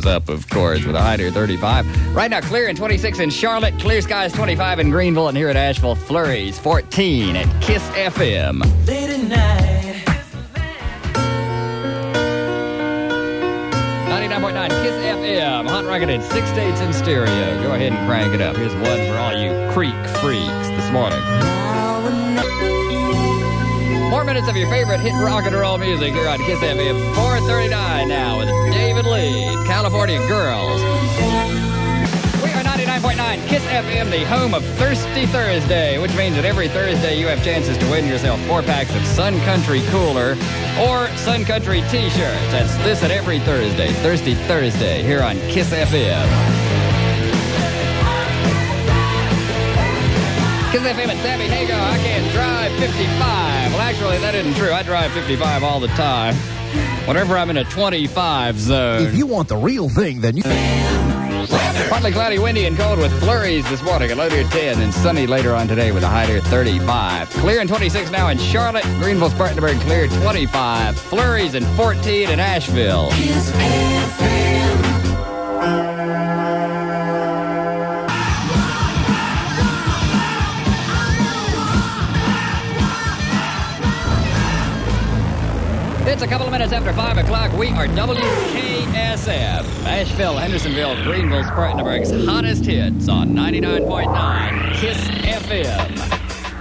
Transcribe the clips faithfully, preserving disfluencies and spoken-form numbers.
thumbs up, of course, with a high near thirty-five. Right now, clear in twenty-six in Charlotte, clear skies twenty-five in Greenville, and here at Asheville, flurries fourteen at Kiss F M. Late at night. ninety-nine point nine Kiss F M, hot rockin' in six states in stereo. Go ahead and crank it up. Here's one for all you Creek freaks this morning. More minutes of your favorite hit rock and roll music here on Kiss F M. four thirty-nine now with David Lee, California Girls. We are ninety-nine point nine Kiss F M, the home of Thirsty Thursday, which means that every Thursday you have chances to win yourself four packs of Sun Country Cooler or Sun Country T-shirts. That's this and every Thursday, Thirsty Thursday, here on Kiss F M. Kiss F M at Sammy Hago, I can drive fifty-five. Well, actually, that isn't true. I drive fifty-five all the time. Whenever I'm in a twenty-five zone. If you want the real thing, then you... Partly cloudy, windy, and cold with flurries this morning. A low near ten and sunny later on today with a high near thirty-five. Clear in twenty-six now in Charlotte. Greenville, Spartanburg, clear twenty-five. Flurries in fourteen in Asheville. Kiss F M. It's a couple of minutes after five o'clock. We are W K S F. Asheville, Hendersonville, Greenville, Spartanburg's hottest hits on ninety-nine point nine Kiss F M.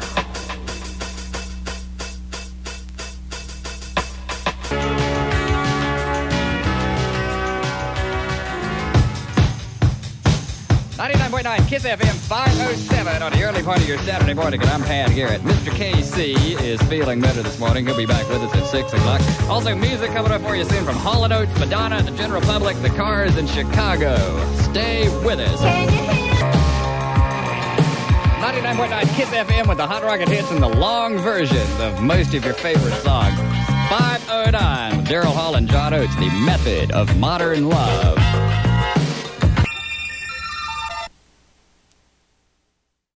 ninety-nine point nine Kiss F M, five oh seven on the early part of your Saturday morning, and I'm Pat Garrett. Mister K C is feeling better this morning. He'll be back with us at six o'clock. Also, music coming up for you soon from Hall and Oates, Madonna, the General Public, the Cars, and Chicago. Stay with us. ninety-nine point nine Kiss F M with the hot rocket hits and the long versions of most of your favorite songs. five oh nine with Daryl Hall and John Oates, the method of modern love.